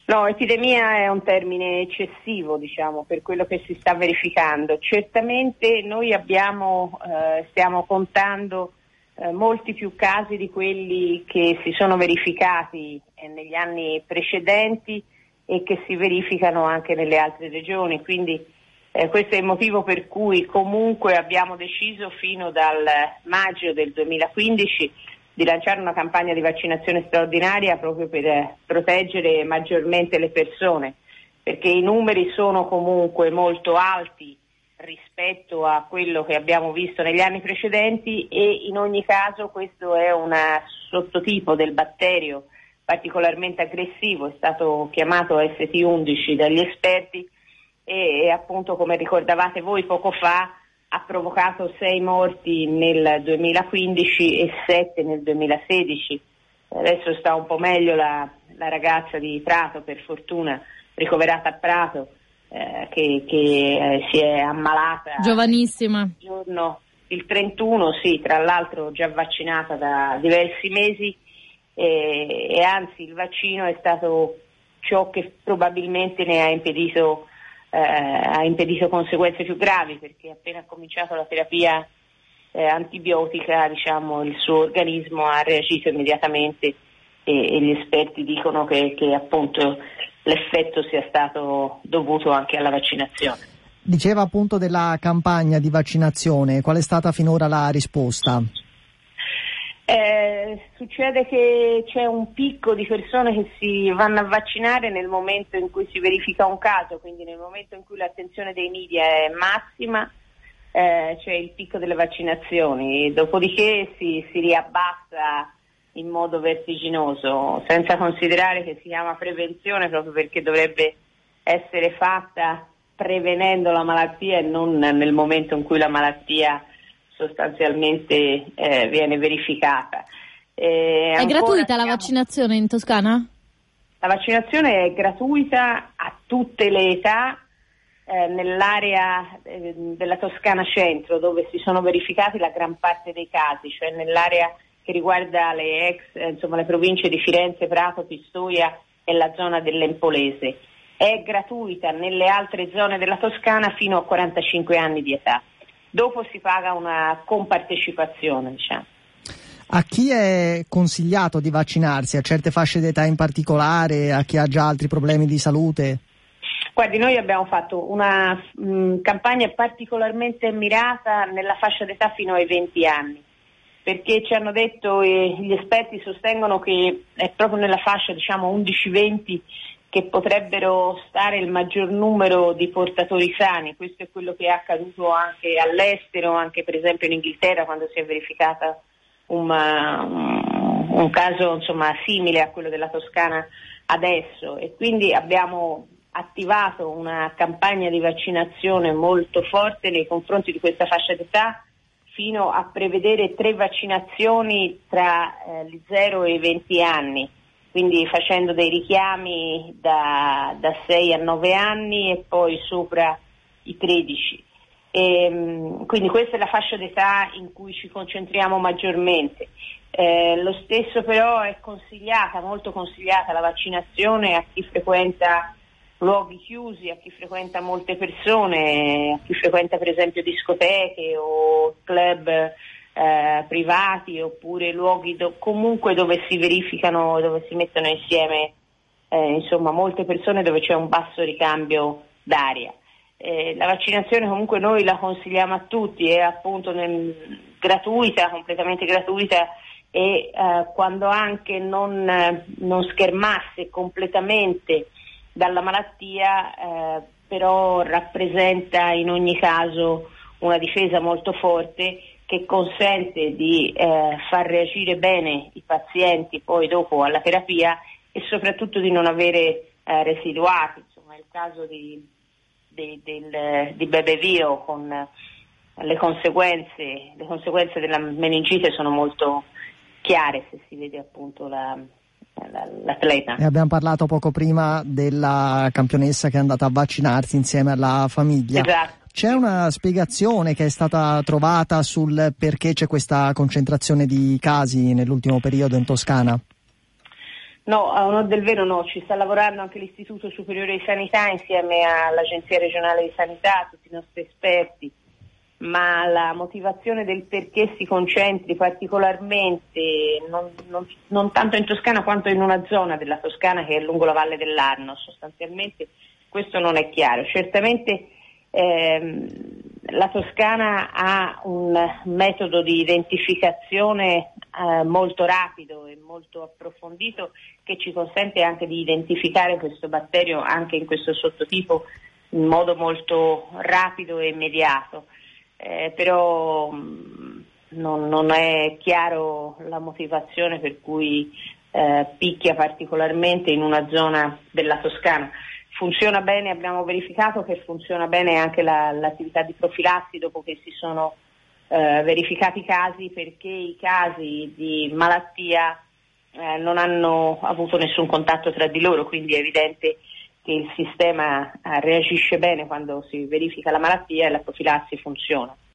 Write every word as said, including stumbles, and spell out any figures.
No, epidemia è un termine eccessivo, diciamo, per quello che si sta verificando. Certamente noi abbiamo, eh, stiamo contando eh, molti più casi di quelli che si sono verificati eh, negli anni precedenti e che si verificano anche nelle altre regioni, quindi eh, questo è il motivo per cui comunque abbiamo deciso fino dal maggio del duemilaquindici di lanciare una campagna di vaccinazione straordinaria proprio per eh, proteggere maggiormente le persone, perché i numeri sono comunque molto alti rispetto a quello che abbiamo visto negli anni precedenti e in ogni caso questo è un sottotipo del batterio particolarmente aggressivo, è stato chiamato S T undici dagli esperti e, e appunto, come ricordavate voi poco fa, ha provocato sei morti nel duemilaquindici e sette nel duemilasedici. Adesso sta un po' meglio la, la ragazza di Prato, per fortuna, ricoverata a Prato, eh, che, che eh, si è ammalata. Giovanissima. Il giorno, il trentuno, sì, tra l'altro già vaccinata da diversi mesi e, e anzi il vaccino è stato ciò che probabilmente ne ha impedito Eh, ha impedito conseguenze più gravi, perché appena ha cominciato la terapia eh, antibiotica, diciamo, il suo organismo ha reagito immediatamente e, e gli esperti dicono che, che appunto l'effetto sia stato dovuto anche alla vaccinazione. Diceva appunto della campagna di vaccinazione, qual è stata finora la risposta? Eh, succede che c'è un picco di persone che si vanno a vaccinare nel momento in cui si verifica un caso, quindi nel momento in cui l'attenzione dei media è massima, eh, c'è il picco delle vaccinazioni, dopodiché si, si riabbassa in modo vertiginoso, senza considerare che si chiama prevenzione proprio perché dovrebbe essere fatta prevenendo la malattia e non nel momento in cui la malattia sostanzialmente eh, viene verificata. Eh, è gratuita siamo... la vaccinazione in Toscana? La vaccinazione è gratuita a tutte le età eh, nell'area eh, della Toscana Centro, dove si sono verificati la gran parte dei casi, cioè nell'area che riguarda le ex, eh, insomma, le province di Firenze, Prato, Pistoia e la zona dell'Empolese. È gratuita nelle altre zone della Toscana fino a quarantacinque anni di età. Dopo si paga una compartecipazione, diciamo. A chi è consigliato di vaccinarsi? A certe fasce d'età in particolare? A chi ha già altri problemi di salute? Guardi, noi abbiamo fatto una mh, campagna particolarmente mirata nella fascia d'età fino ai venti anni, perché ci hanno detto e gli esperti sostengono che è proprio nella fascia, diciamo, undici venti che potrebbero stare il maggior numero di portatori sani. Questo è quello che è accaduto anche all'estero, anche per esempio in Inghilterra, quando si è verificata un, un, un caso, insomma, simile a quello della Toscana adesso, e quindi abbiamo attivato una campagna di vaccinazione molto forte nei confronti di questa fascia d'età, fino a prevedere tre vaccinazioni tra eh, gli zero e i venti anni. Quindi facendo dei richiami da, da sei a nove anni e poi sopra i tredici. E, quindi questa è la fascia d'età in cui ci concentriamo maggiormente. Eh, lo stesso però è consigliata, molto consigliata la vaccinazione a chi frequenta luoghi chiusi, a chi frequenta molte persone, a chi frequenta per esempio discoteche o club Eh, privati, oppure luoghi do- comunque dove si verificano, dove si mettono insieme eh, insomma molte persone, dove c'è un basso ricambio d'aria. Eh, la vaccinazione comunque noi la consigliamo a tutti, è appunto nel, gratuita, completamente gratuita, e eh, quando anche non, non schermasse completamente dalla malattia, eh, però rappresenta in ogni caso una difesa molto forte che consente di eh, far reagire bene i pazienti poi dopo alla terapia e soprattutto di non avere eh, residuati. Insomma, è il caso di, di, del, di Bebevio con eh, le conseguenze, le conseguenze della meningite sono molto chiare se si vede appunto la, la, l'atleta. E abbiamo parlato poco prima della campionessa che è andata a vaccinarsi insieme alla famiglia. Esatto. C'è una spiegazione che è stata trovata sul perché c'è questa concentrazione di casi nell'ultimo periodo in Toscana? No, a onor del vero no, ci sta lavorando anche l'Istituto Superiore di Sanità insieme all'Agenzia Regionale di Sanità, tutti i nostri esperti, ma la motivazione del perché si concentri particolarmente non, non, non tanto in Toscana quanto in una zona della Toscana che è lungo la Valle dell'Arno, sostanzialmente questo non è chiaro. Certamente ehm, la Toscana ha un metodo di identificazione eh, molto rapido e molto approfondito che ci consente anche di identificare questo batterio anche in questo sottotipo in modo molto rapido e immediato. Eh, però mh, non, non è chiaro la motivazione per cui eh, picchia particolarmente in una zona della Toscana. Funziona bene, abbiamo verificato che funziona bene anche la, l'attività di profilassi dopo che si sono eh, verificati i casi, perché i casi di malattia eh, non hanno avuto nessun contatto tra di loro, quindi è evidente che il sistema reagisce bene quando si verifica la malattia e la profilassi funziona.